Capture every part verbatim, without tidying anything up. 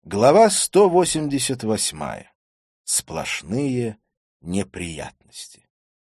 Глава сто восемьдесят восьмая. Сплошные неприятности.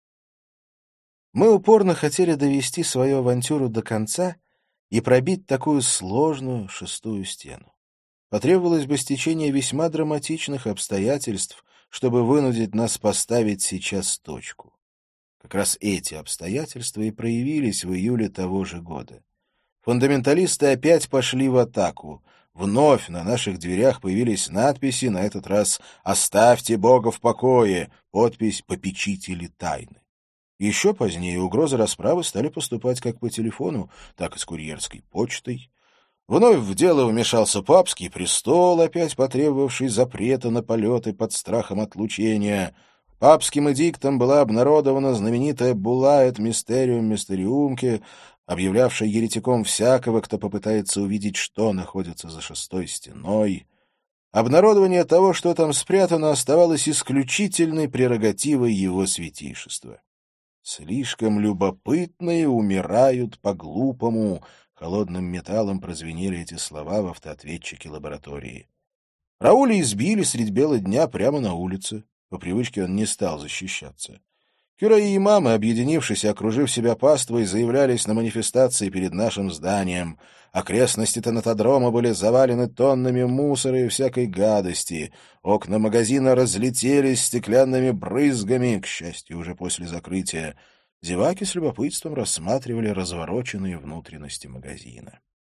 Мы упорно хотели довести свою авантюру до конца и пробить такую сложную шестую стену. Потребовалось бы стечение весьма драматичных обстоятельств, чтобы вынудить нас поставить сейчас точку. Как раз эти обстоятельства и проявились в июле того же года. Фундаменталисты опять пошли в атаку. Вновь на наших дверях появились надписи, на этот раз «Оставьте Бога в покое», подпись «Попечители тайны». Еще позднее угрозы расправы стали поступать как по телефону, так и с курьерской почтой. Вновь в дело вмешался папский престол, опять потребовавший запрета на полеты под страхом отлучения. Папским эдиктом была обнародована знаменитая «Булла эт мистериум мистериумке», объявлявшая еретиком всякого, кто попытается увидеть, что находится за шестой стеной. Обнародование того, что там спрятано, оставалось исключительной прерогативой его святейшества. «Слишком любопытные умирают по-глупому», — холодным металлом прозвенели эти слова в автоответчике лаборатории. Рауля избили средь бела дня прямо на улице. По привычке он не стал защищаться. Кюре и имамы, объединившись и окружив себя паствой, заявлялись на манифестации перед нашим зданием. Окрестности тонатодрома были завалены тоннами мусора и всякой гадости. Окна магазина разлетелись стеклянными брызгами, к счастью, уже после закрытия. Зеваки с любопытством рассматривали развороченные внутренности магазина.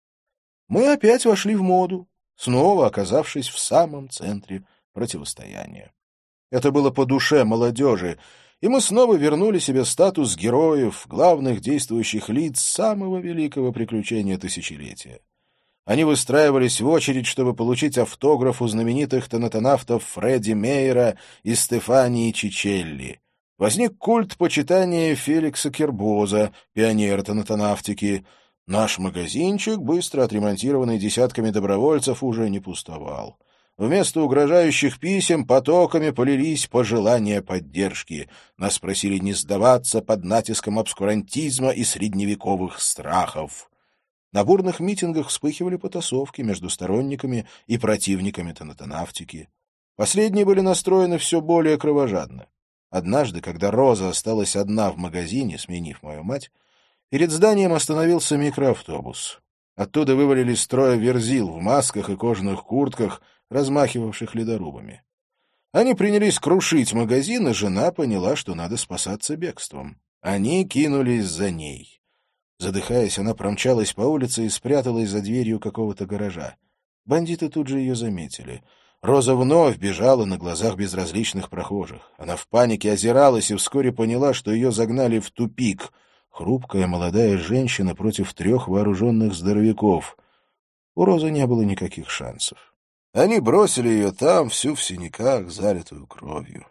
Мы опять вошли в моду, снова оказавшись в самом центре противостояния. Это было по душе молодежи, и мы снова вернули себе статус героев, главных действующих лиц самого великого приключения тысячелетия. Они выстраивались в очередь, чтобы получить автограф у знаменитых тонатонавтов Фредди Мейера и Стефании Чичелли. Возник культ почитания Феликса Кербоза, пионера тонатонавтики. Наш магазинчик, быстро отремонтированный десятками добровольцев, уже не пустовал. Вместо угрожающих писем потоками полились пожелания поддержки. Нас просили не сдаваться под натиском обскурантизма и средневековых страхов. На бурных митингах вспыхивали потасовки между сторонниками и противниками тонатонавтики. Последние были настроены все более кровожадно. Однажды, когда Роза осталась одна в магазине, сменив мою мать, перед зданием остановился микроавтобус. Оттуда вывалились трое верзил в масках и кожаных куртках, размахивавших ледорубами. Они принялись крушить магазин, и жена поняла, что надо спасаться бегством. Они кинулись за ней. Задыхаясь, она промчалась по улице и спряталась за дверью какого-то гаража. Бандиты тут же ее заметили. Роза вновь бежала на глазах безразличных прохожих. Она в панике озиралась и вскоре поняла, что ее загнали в тупик. Хрупкая молодая женщина против трех вооруженных здоровяков. У Розы не было никаких шансов. Они бросили ее там, всю в синяках, залитую кровью.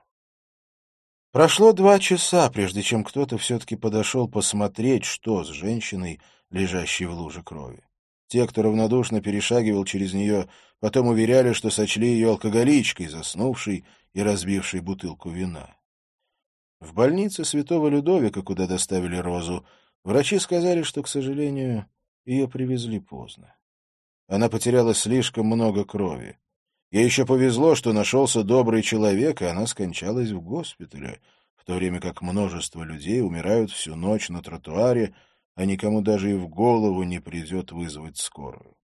Прошло два часа, прежде чем кто-то все-таки подошел посмотреть, что с женщиной, лежащей в луже крови. Те, кто равнодушно перешагивал через нее, потом уверяли, что сочли ее алкоголичкой, заснувшей и разбившей бутылку вина. В больнице Святого Людовика, куда доставили Розу, врачи сказали, что, к сожалению, ее привезли поздно. Она потеряла слишком много крови. Ей еще повезло, что нашелся добрый человек, и она скончалась в госпитале, в то время как множество людей умирают всю ночь на тротуаре, а никому даже и в голову не придет вызвать скорую.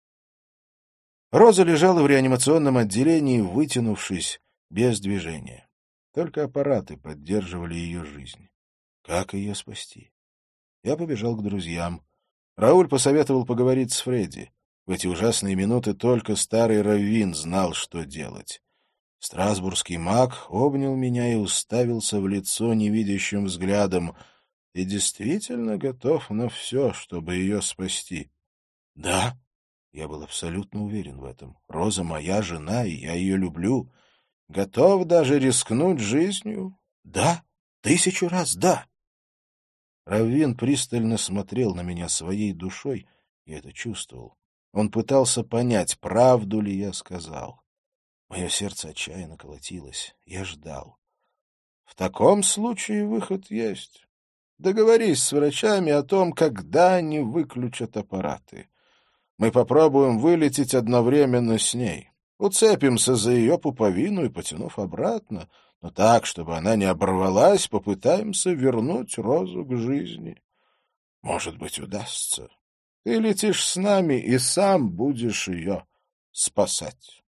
Роза лежала в реанимационном отделении, вытянувшись, без движения. Только аппараты поддерживали ее жизнь. Как ее спасти? Я побежал к друзьям. Рауль посоветовал поговорить с Фредди. В эти ужасные минуты только старый раввин знал, что делать. Страсбургский маг обнял меня и уставился в лицо невидящим взглядом. «Ты действительно готов на все, чтобы ее спасти?» «Да». Я был абсолютно уверен в этом. Роза моя жена, и я ее люблю. Готов даже рискнуть жизнью? Да, тысячу раз да. Раввин пристально смотрел на меня своей душой, я это чувствовал. Он пытался понять, правду ли я сказал. Мое сердце отчаянно колотилось. Я ждал. В таком случае выход есть. Договорись с врачами о том, когда они выключат аппараты. Мы попробуем вылететь одновременно с ней. Уцепимся за ее пуповину и, потянув обратно, но так, чтобы она не оборвалась, попытаемся вернуть розу к жизни. Может быть, удастся. Ты летишь с нами и сам будешь ее спасать.